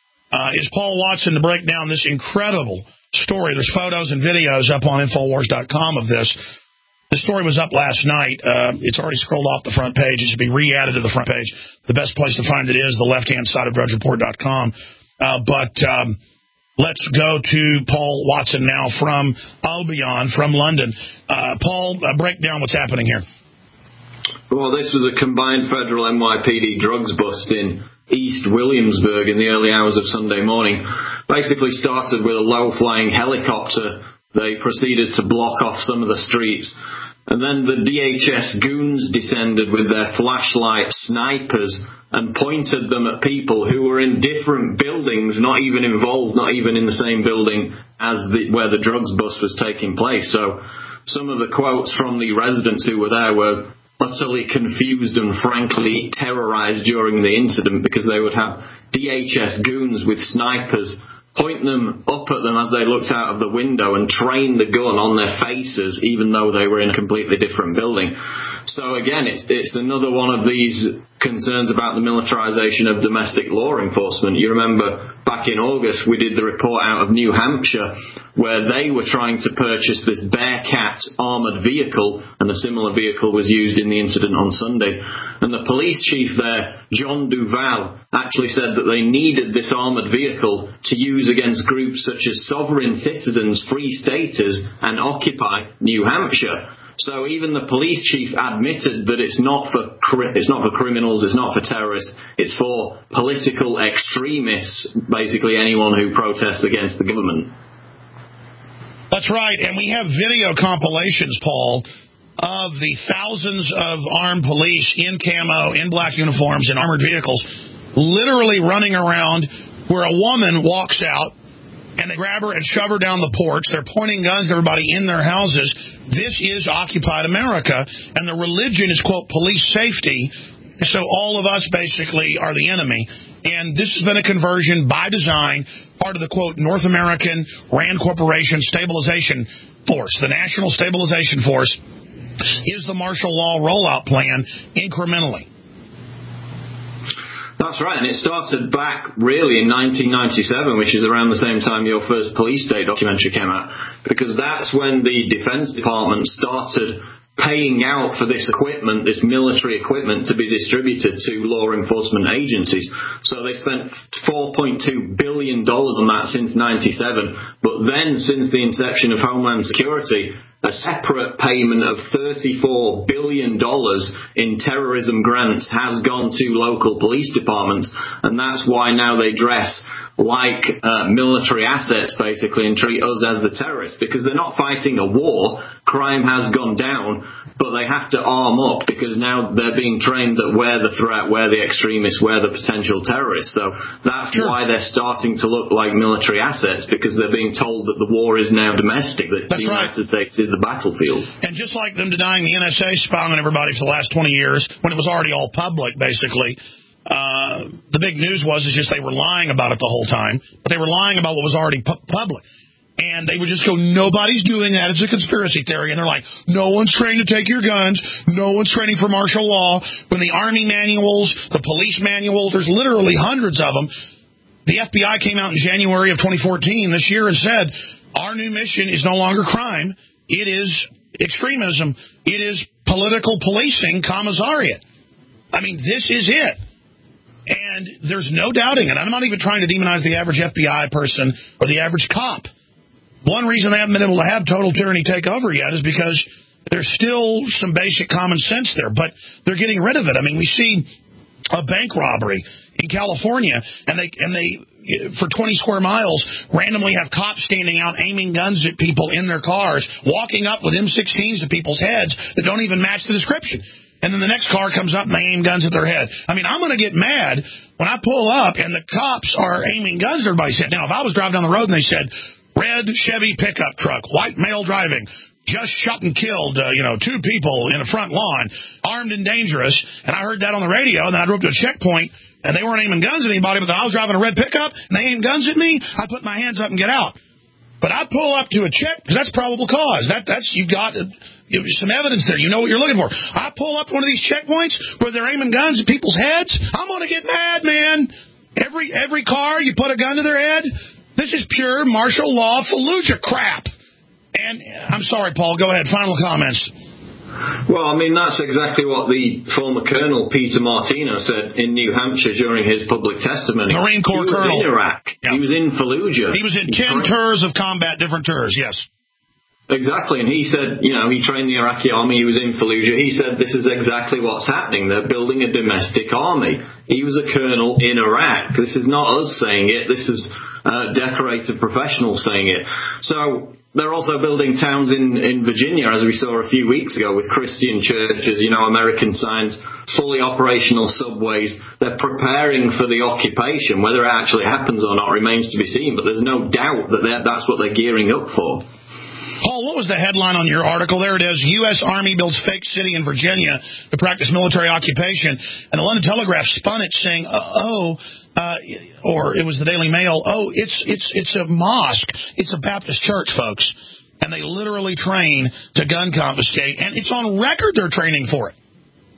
is Paul Watson to break down this incredible story. There's photos and videos up on Infowars.com of this. The story was up last night. It's already scrolled off the front page. It should be re-added to the front page. The best place to find it is the left-hand side of DrudgeReport.com. But let's go to Paul Watson now from Albion, from London. Paul, break down what's happening here. Well, this was a combined federal NYPD drugs bust in East Williamsburg in the early hours of Sunday morning. Basically started with a low-flying helicopter. They proceeded to block off some of the streets. And then the DHS goons descended with their flashlight snipers and pointed them at people who were in different buildings, not even involved, not even in the same building as where the drugs bust was taking place. So some of the quotes from the residents who were there were utterly confused and frankly terrorized during the incident because they would have DHS goons with snipers point them up at them as they looked out of the window and train the gun on their faces even though they were in a completely different building. So again, it's another one of these concerns about the militarization of domestic law enforcement. You remember back in August we did the report out of New Hampshire where they were trying to purchase this Bearcat armored vehicle, and a similar vehicle was used in the incident on Sunday. And the police chief there, John Duval, actually said that they needed this armored vehicle to use against groups such as Sovereign Citizens, Free Staters, and Occupy New Hampshire. So even the police chief admitted that it's not for criminals, it's not for terrorists, it's for political extremists, basically anyone who protests against the government. That's right, and we have video compilations, Paul, of the thousands of armed police in camo, in black uniforms, in armored vehicles, literally running around where a woman walks out, and they grab her and shove her down the porch. They're pointing guns at everybody in their houses. This is occupied America, and the religion is, quote, police safety. So all of us basically are the enemy. And this has been a conversion by design, part of the, quote, North American RAND Corporation Stabilization Force. The National Stabilization Force is the martial law rollout plan incrementally. That's right, and it started back really in 1997, which is around the same time your first Police Day documentary came out, because that's when the Defense Department started paying out for this equipment, this military equipment, to be distributed to law enforcement agencies. So they spent $4.2 billion on that since 97, but then since the inception of Homeland Security, a separate payment of $34 billion in terrorism grants has gone to local police departments, and that's why now they dress like military assets, basically, and treat us as the terrorists, because they're not fighting a war. Crime has gone down, but they have to arm up, because now they're being trained that we're the threat, we're the extremists, we're the potential terrorists. So that's why they're starting to look like military assets, because they're being told that the war is now domestic, that the United States is the battlefield. And just like them denying the NSA spying on everybody for the last 20 years, when it was already all public, basically, the big news was just they were lying about it the whole time, but they were lying about what was already public. And they would just go, nobody's doing that. It's a conspiracy theory. And they're like, no one's trained to take your guns. No one's training for martial law. When the Army manuals, the police manuals, there's literally hundreds of them. The FBI came out in January of 2014 this year and said, our new mission is no longer crime. It is extremism. It is political policing commissariat. I mean, this is it. And there's no doubting it. I'm not even trying to demonize the average FBI person or the average cop. One reason they haven't been able to have total tyranny take over yet is because there's still some basic common sense there, but they're getting rid of it. I mean, we see a bank robbery in California, and they for 20 square miles randomly have cops standing out aiming guns at people in their cars, walking up with M16s to people's heads that don't even match the description. And then the next car comes up and they aim guns at their head. I mean, I'm going to get mad when I pull up and the cops are aiming guns at everybody's head. Now, if I was driving down the road and they said, red Chevy pickup truck, white male driving, just shot and killed, 2 people in a front lawn, armed and dangerous, and I heard that on the radio, and then I drove to a checkpoint, and they weren't aiming guns at anybody, but I was driving a red pickup, and they aimed guns at me, I put my hands up and get out. But I pull up to a check, because that's probable cause. That's you've got some evidence there. You know what you're looking for. I pull up one of these checkpoints where they're aiming guns at people's heads. I'm going to get mad, man. Every car, you put a gun to their head. This is pure martial law Fallujah crap. And I'm sorry, Paul. Go ahead. Final comments. Well, I mean, that's exactly what the former Colonel Peter Martino said in New Hampshire during his public testimony. Marine Corps Colonel. He was in Iraq. Yeah. He was in Fallujah. He was in 10 tours of combat, different tours, yes. Exactly, and he said, he trained the Iraqi army, he was in Fallujah. He said this is exactly what's happening. They're building a domestic army. He was a colonel in Iraq. This is not us saying it. This is decorated professionals saying it. So they're also building towns in Virginia, as we saw a few weeks ago, with Christian churches, American signs, fully operational subways. They're preparing for the occupation. Whether it actually happens or not remains to be seen, but there's no doubt that that's what they're gearing up for. Paul, what was the headline on your article? There it is. U.S. Army builds fake city in Virginia to practice military occupation. And the London Telegraph spun it saying, or it was the Daily Mail, it's a mosque. It's a Baptist church, folks. And they literally train to gun confiscate. And it's on record they're training for it.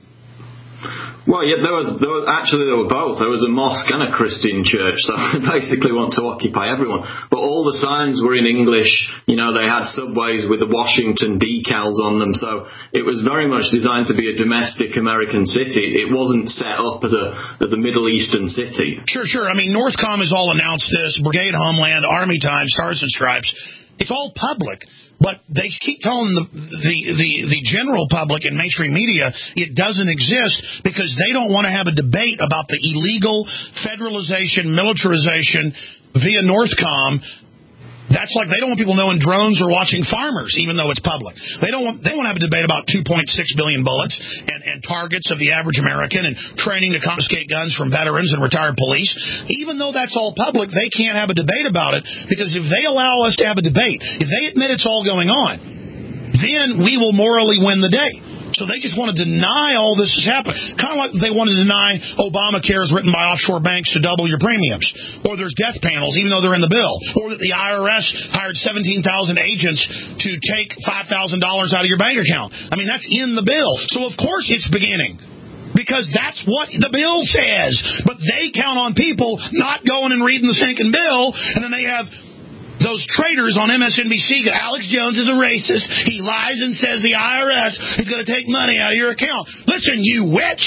Well, yeah, there were both. There was a mosque and a Christian church, so they basically want to occupy everyone. But all the signs were in English. They had subways with the Washington decals on them, so it was very much designed to be a domestic American city. It wasn't set up as a Middle Eastern city. Sure. I mean, Northcom has all announced this. Brigade Homeland, Army Times, Stars and Stripes. It's all public. But they keep telling the general public and mainstream media it doesn't exist because they don't want to have a debate about the illegal federalization, militarization via Northcom That's like they don't want people knowing drones are watching farmers, even though it's public. They want to have a debate about 2.6 billion bullets and targets of the average American and training to confiscate guns from veterans and retired police. Even though that's all public, they can't have a debate about it, because if they allow us to have a debate, if they admit it's all going on, then we will morally win the day. So they just want to deny all this is happening. Kind of like they want to deny Obamacare is written by offshore banks to double your premiums. Or there's death panels, even though they're in the bill. Or that the IRS hired 17,000 agents to take $5,000 out of your bank account. I mean, that's in the bill. So, of course, it's beginning. Because that's what the bill says. But they count on people not going and reading the stinking bill, and then they have those traitors on MSNBC. Alex Jones is a racist. He lies and says the IRS is going to take money out of your account. Listen, you witch.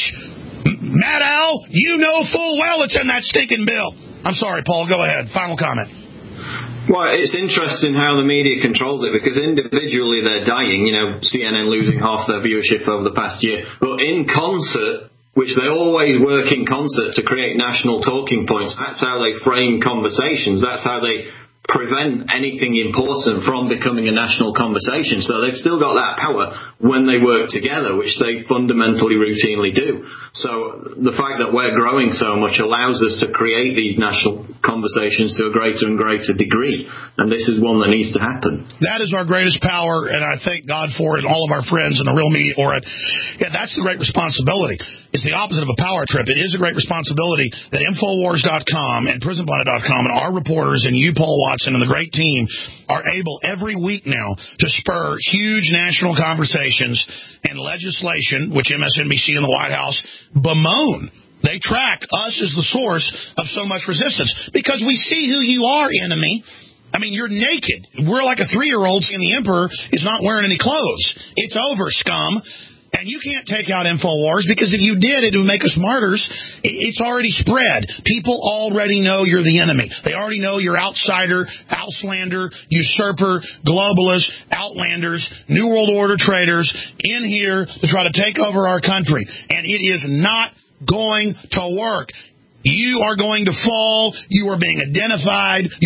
Matt Al, you know full well it's in that stinking bill. I'm sorry, Paul. Go ahead. Final comment. Well, it's interesting how the media controls it, because individually they're dying. You know, CNN losing half their viewership over the past year. But in concert, which they always work in concert to create national talking points, that's how they frame conversations. That's how they prevent anything important from becoming a national conversation. So they've still got that power when they work together, which they fundamentally routinely do. So the fact that we're growing so much allows us to create these national conversations to a greater and greater degree. And this is one that needs to happen. That is our greatest power, and I thank God for it, and all of our friends and the real media for it. Yeah, that's the great responsibility. It's the opposite of a power trip. It is a great responsibility that Infowars.com and PrisonPlanet.com and our reporters and you, Paul Watson, and the great team are able every week now to spur huge national conversations and legislation, which MSNBC and the White House bemoan. They track us as the source of so much resistance because we see who you are, enemy. I mean, you're naked. We're like a 3-year-old saying the emperor is not wearing any clothes. It's over, scum. And you can't take out InfoWars, because if you did, it would make us martyrs. It's already spread. People already know you're the enemy. They already know you're outsider, Auslander, usurper, globalist, outlanders, New World Order traitors in here to try to take over our country. And it is not going to work. You are going to fall. You are being identified. You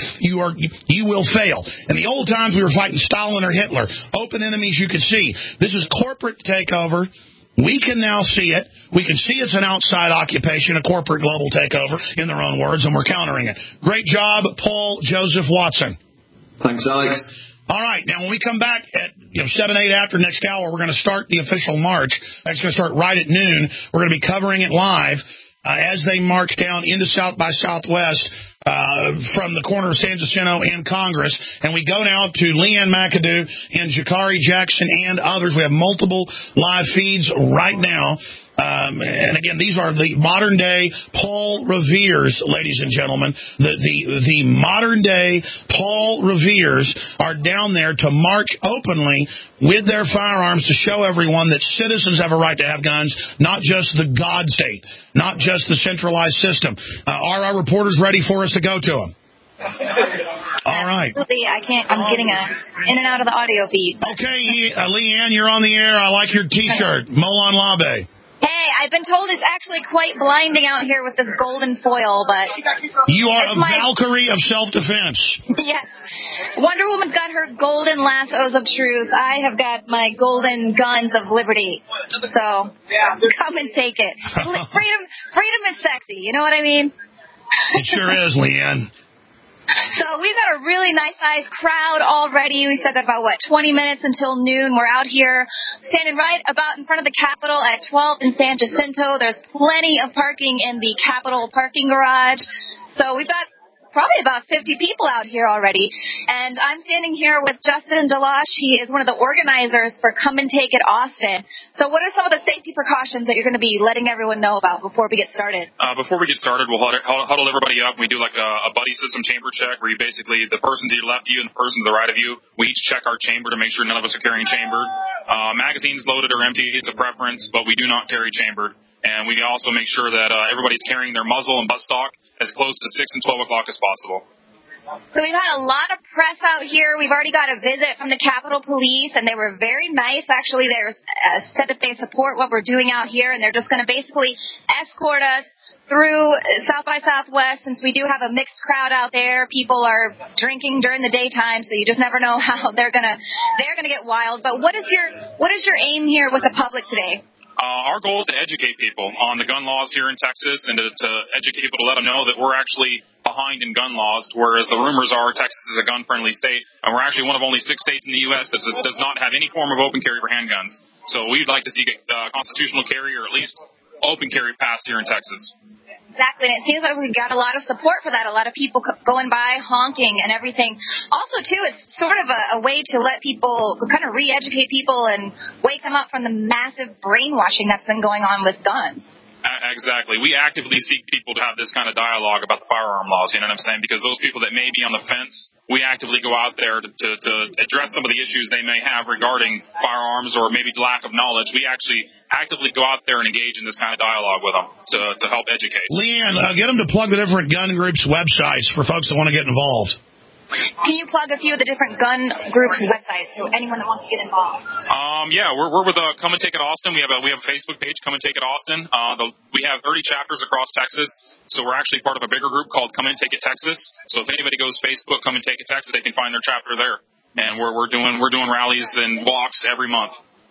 will fail. In the old times, we were fighting Stalin or Hitler. Open enemies you could see. This is corporate takeover. We can now see it. We can see it's an outside occupation, a corporate global takeover, in their own words, and we're countering it. Great job, Paul Joseph Watson. Thanks, Alex. All right. Now, when we come back at 7, 8 after next hour, we're going to start the official march. It's going to start right at noon. We're going to be covering it live. As they march down into South by Southwest from the corner of San Jacinto and Congress. And we go now to Leanne McAdoo and Jakari Jackson and others. We have multiple live feeds right now. And again, these are the modern-day Paul Reveres, ladies and gentlemen. The modern-day Paul Reveres are down there to march openly with their firearms to show everyone that citizens have a right to have guns, not just the God state, not just the centralized system. Are our reporters ready for us to go to them? All right. Absolutely. I'm getting in and out of the audio feed. Okay, Leanne, you're on the air. I like your T-shirt. Molon Labe. Hey, I've been told it's actually quite blinding out here with this golden foil, but... You are a Valkyrie of self-defense. Yes. Wonder Woman's got her golden lassos of truth. I have got my golden guns of liberty. So, come and take it. Freedom is sexy, you know what I mean? It sure is, Leanne. So we've got a really nice-sized crowd already. We still got about, 20 minutes until noon. We're out here standing right about in front of the Capitol at 12 in San Jacinto. There's plenty of parking in the Capitol parking garage. So we've got probably about 50 people out here already. And I'm standing here with Justin Deloche. He is one of the organizers for Come and Take It Austin. So what are some of the safety precautions that you're going to be letting everyone know about before we get started? Before we get started, we'll huddle everybody up. We do like a buddy system chamber check where you basically, the person to your left of you and the person to the right of you, we each check our chamber to make sure none of us are carrying chambered. Magazines loaded or empty is a preference, but we do not carry chambered. And we also make sure that everybody's carrying their muzzle and butt stock as close to 6 and 12 o'clock as possible. So we've had a lot of press out here. We've already got a visit from the Capitol Police, and they were very nice. Actually, they said that they support what we're doing out here, and they're just going to basically escort us through South by Southwest. Since we do have a mixed crowd out there, people are drinking during the daytime, so you just never know how they're gonna get wild. But what is your aim here with the public today? Our goal is to educate people on the gun laws here in Texas and to educate people to let them know that we're actually behind in gun laws, whereas the rumors are Texas is a gun-friendly state, and we're actually one of only 6 states in the U.S. that does not have any form of open carry for handguns. So we'd like to see constitutional carry or at least open carry passed here in Texas. Exactly, and it seems like we got a lot of support for that. A lot of people going by, honking and everything. Also, too, it's sort of a way to let people, kind of re-educate people and wake them up from the massive brainwashing that's been going on with guns. Exactly. We actively seek people to have this kind of dialogue about the firearm laws, you know what I'm saying? Because those people that may be on the fence, we actively go out there to address some of the issues they may have regarding firearms or maybe lack of knowledge. We actually actively go out there and engage in this kind of dialogue with them to help educate. Leanne, get them to plug the different gun groups' websites for folks that want to get involved. Can you plug a few of the different gun groups' websites so anyone that wants to get involved? Yeah, we're with Come and Take It Austin. We have a Facebook page, Come and Take It Austin. We have 30 chapters across Texas, so we're actually part of a bigger group called Come and Take It Texas. So if anybody goes Facebook, Come and Take It Texas, they can find their chapter there. And we're doing rallies and walks every month.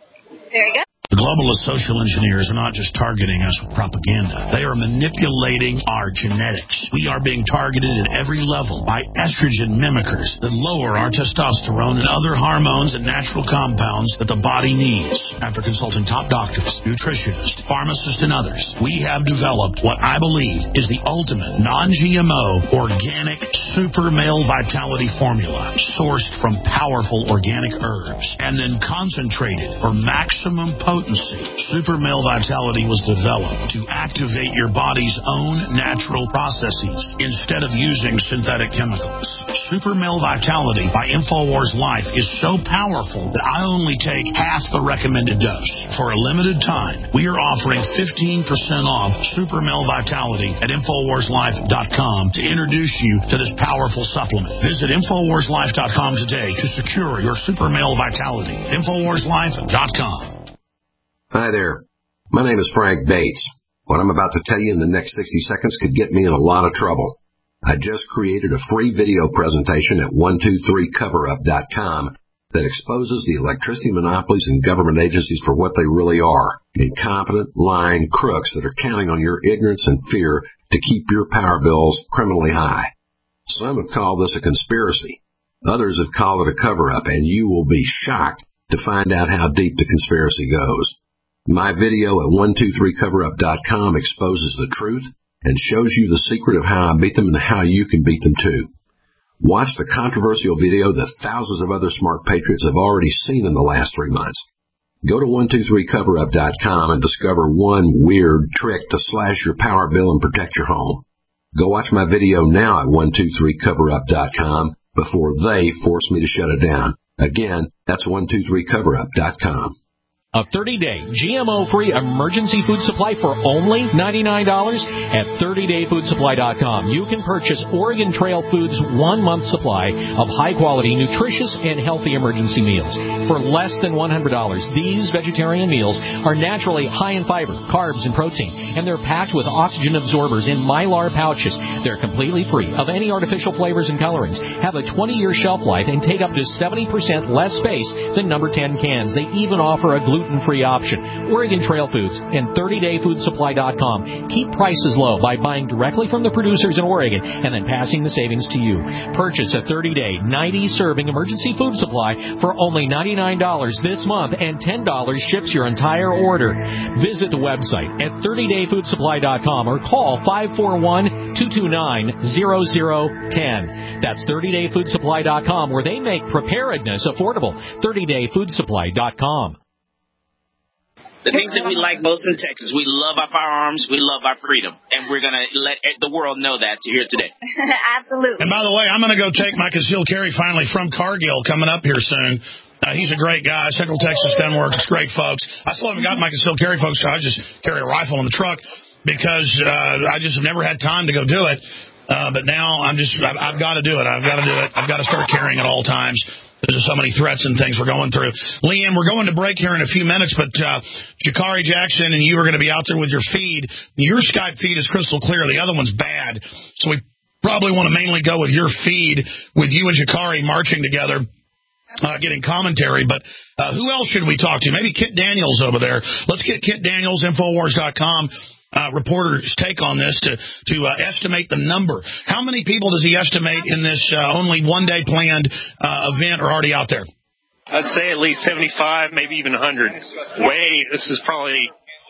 Very good. The globalist social engineers are not just targeting us with propaganda. They are manipulating our genetics. We are being targeted at every level by estrogen mimickers that lower our testosterone and other hormones and natural compounds that the body needs. After consulting top doctors, nutritionists, pharmacists, and others, we have developed what I believe is the ultimate non-GMO organic super male vitality formula sourced from powerful organic herbs and then concentrated for maximum potency. Super Male Vitality was developed to activate your body's own natural processes instead of using synthetic chemicals. Super Male Vitality by InfoWars Life is so powerful that I only take half the recommended dose. For a limited time, we are offering 15% off Super Male Vitality at InfoWarsLife.com to introduce you to this powerful supplement. Visit InfoWarsLife.com today to secure your Super Male Vitality. InfoWarsLife.com. Hi there. My name is Frank Bates. What I'm about to tell you in the next 60 seconds could get me in a lot of trouble. I just created a free video presentation at 123coverup.com that exposes the electricity monopolies and government agencies for what they really are. Incompetent, lying crooks that are counting on your ignorance and fear to keep your power bills criminally high. Some have called this a conspiracy. Others have called it a cover-up, and you will be shocked to find out how deep the conspiracy goes. My video at 123coverup.com exposes the truth and shows you the secret of how I beat them and how you can beat them too. Watch the controversial video that thousands of other smart patriots have already seen in the last 3 months. Go to 123coverup.com and discover one weird trick to slash your power bill and protect your home. Go watch my video now at 123coverup.com before they force me to shut it down. Again, that's 123coverup.com. A 30-day GMO-free emergency food supply for only $99 at 30dayfoodsupply.com. You can purchase Oregon Trail Foods' 1-month supply of high-quality, nutritious, and healthy emergency meals. For less than $100, these vegetarian meals are naturally high in fiber, carbs, and protein, and they're packed with oxygen absorbers in Mylar pouches. They're completely free of any artificial flavors and colorings, have a 20-year shelf life, and take up to 70% less space than number 10 cans. They even offer a gluten-free option. Oregon Trail Foods and 30dayfoodsupply.com keep prices low by buying directly from the producers in Oregon and then passing the savings to you. Purchase a 30-day, 90-serving emergency food supply for only $99 this month, and $10 ships your entire order. Visit the website at 30dayfoodsupply.com or call 541-229-0010. That's 30dayfoodsupply.com, where they make preparedness affordable. 30dayfoodsupply.com. The things that we like most in Texas, we love our firearms, we love our freedom, and we're going to let the world know that here today. Absolutely. And by the way, I'm going to go take my concealed carry finally from Cargill coming up here soon. He's a great guy. Central Texas Gun Works, great folks. I still haven't got my concealed carry, folks, so I just carry a rifle in the truck because I just have never had time to go do it. But now I've got to do it. I've got to do it. I've got to start carrying at all times. There's so many threats and things we're going through. Leanne, we're going to break here in a few minutes, but Jakari Jackson and you are going to be out there with your feed. Your Skype feed is crystal clear. The other one's bad. So we probably want to mainly go with your feed with you and Jakari marching together, getting commentary. But who else should we talk to? Maybe Kit Daniels over there. Let's get Kit Daniels, Infowars.com. Reporter's take on this to estimate the number. How many people does he estimate in this only one-day planned event are already out there? I'd say at least 75, maybe even 100. This is probably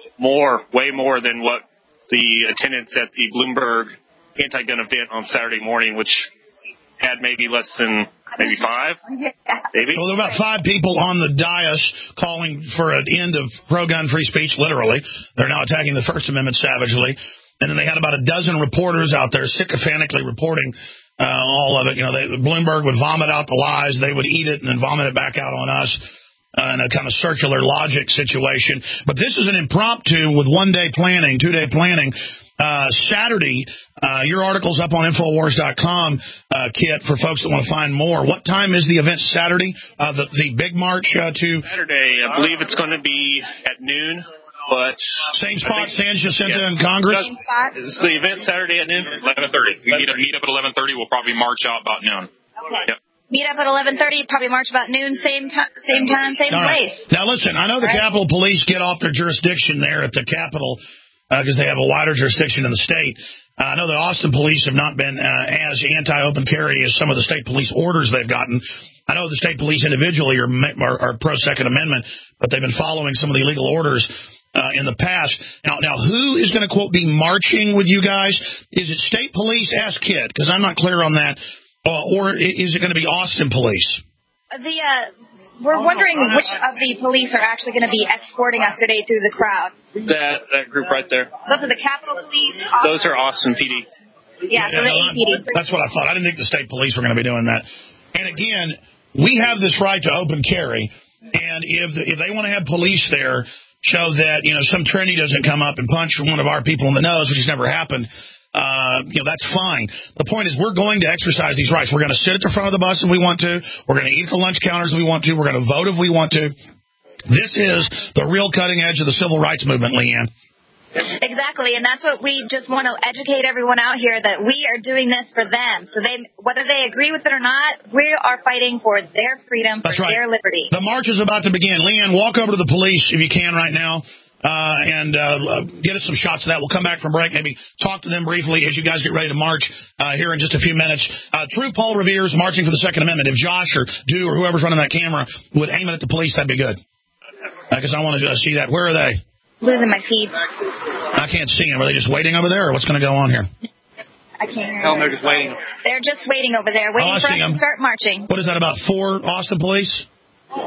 way more than what the attendance at the Bloomberg anti-gun event on Saturday morning, which had maybe less than maybe 5. Maybe. Well, there were about 5 people on the dais calling for an end of pro-gun free speech, literally. They're now attacking the First Amendment savagely. And then they had about a dozen reporters out there sycophantically reporting all of it. Bloomberg would vomit out the lies. They would eat it and then vomit it back out on us in a kind of circular logic situation. But this is an impromptu with one-day planning, 2-day planning. Saturday, your article's up on Infowars.com, Kit, for folks that want to find more. What time is the event Saturday? The big march to... Saturday, I believe it's going to be at noon, but... Same spot, San Jacinto and Congress? Is the event Saturday at noon? 11:30. We meet up at 11:30. We'll probably march out about noon. Okay. Yep. Meet up at 11:30, probably march about noon, same time, same place. Right. Now, listen, I know the Capitol Police get off their jurisdiction there at the Capitol because they have a wider jurisdiction in the state. I know the Austin police have not been as anti-open carry as some of the state police orders they've gotten. I know the state police individually are pro-Second Amendment, but they've been following some of the illegal orders in the past. Now, who is going to, quote, be marching with you guys? Is it state police? Ask Kid, because I'm not clear on that. Or is it going to be Austin police? We're wondering which of the police are actually going to be escorting us today through the crowd. That group right there. Those are the Capitol Police? Those are Austin PD. Yeah, so the APD. That's what I thought. I didn't think the state police were going to be doing that. And again, we have this right to open carry, and if they want to have police there, show that some tranny doesn't come up and punch one of our people in the nose, which has never happened. That's fine. The point is we're going to exercise these rights. We're going to sit at the front of the bus if we want to. We're going to eat at the lunch counters if we want to. We're going to vote if we want to. This is the real cutting edge of the civil rights movement, Leanne. Exactly, and that's what we just want to educate everyone out here, that we are doing this for them. So whether they agree with it or not, we are fighting for their freedom, for their liberty. The march is about to begin. Leanne, walk over to the police if you can right now. And get us some shots of that. We'll come back from break, maybe talk to them briefly as you guys get ready to march here in just a few minutes. True Paul Revere is marching for the Second Amendment. If Josh or Dew or whoever's running that camera would aim it at the police, that'd be good. Because I want to see that. Where are they? Losing my feed. I can't see them. Are they just waiting over there, or what's going to go on here? I can't hear them. They're just waiting. They're just waiting over there, waiting for us to start marching. What is that, about 4 Austin police? 4.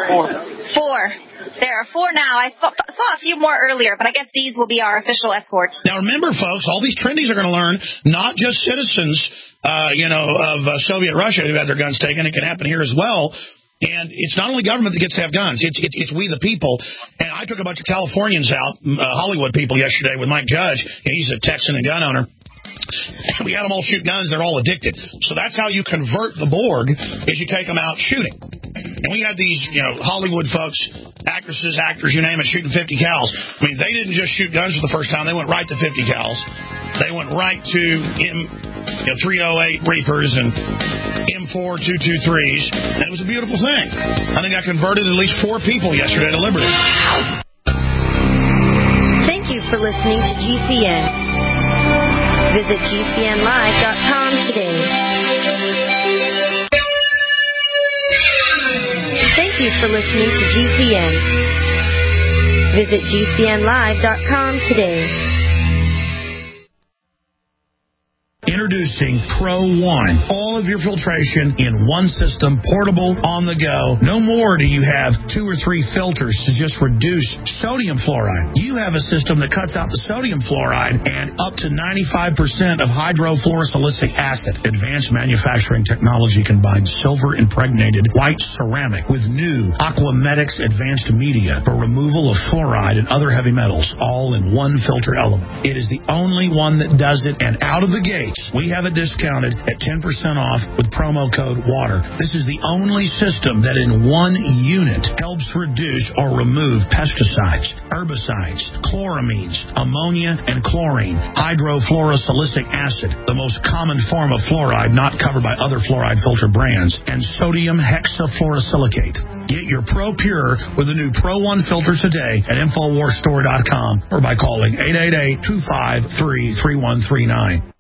There are 4 now. I saw a few more earlier, but I guess these will be our official escorts. Now, remember, folks, all these trendies are going to learn, not just citizens, of Soviet Russia who had their guns taken. It can happen here as well. And it's not only government that gets to have guns. It's we the people. And I took a bunch of Californians out, Hollywood people, yesterday with Mike Judge. He's a Texan and gun owner. We had them all shoot guns. They're all addicted. So that's how you convert the Borg, is you take them out shooting. And we had these, Hollywood folks, actresses, actors, you name it, shooting 50 cals. I mean, they didn't just shoot guns for the first time. They went right to 50 cals. They went right to 308 Reapers and M4 223s. And it was a beautiful thing. I think I converted at least 4 people yesterday to liberty. Thank you for listening to GCN. Visit GCNlive.com today. Thank you for listening to GCN. Visit GCNlive.com today. Introducing Pro One. All of your filtration in one system, portable, on the go. No more do you have 2 or 3 filters to just reduce sodium fluoride. You have a system that cuts out the sodium fluoride and up to 95% of hydrofluorosilicic acid. Advanced manufacturing technology combines silver-impregnated white ceramic with new Aquamedics advanced media for removal of fluoride and other heavy metals, all in one filter element. It is the only one that does it, and out of the gates, we have it discounted at 10% off with promo code WATER. This is the only system that in one unit helps reduce or remove pesticides, herbicides, chloramines, ammonia, and chlorine, hydrofluorosilicic acid, the most common form of fluoride not covered by other fluoride filter brands, and sodium hexafluorosilicate. Get your Pro Pure with the new Pro 1 filter today at InfoWarsStore.com or by calling 888-253-3139.